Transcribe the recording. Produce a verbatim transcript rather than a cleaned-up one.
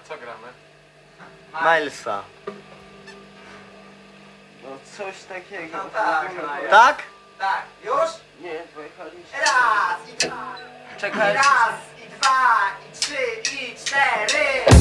Co gramy? Milesa. No coś takiego. No tak, no. Tak? Tak, już? Nie, pojechaliście. Raz i dwa. Czekajcie. Raz i dwa i trzy i cztery.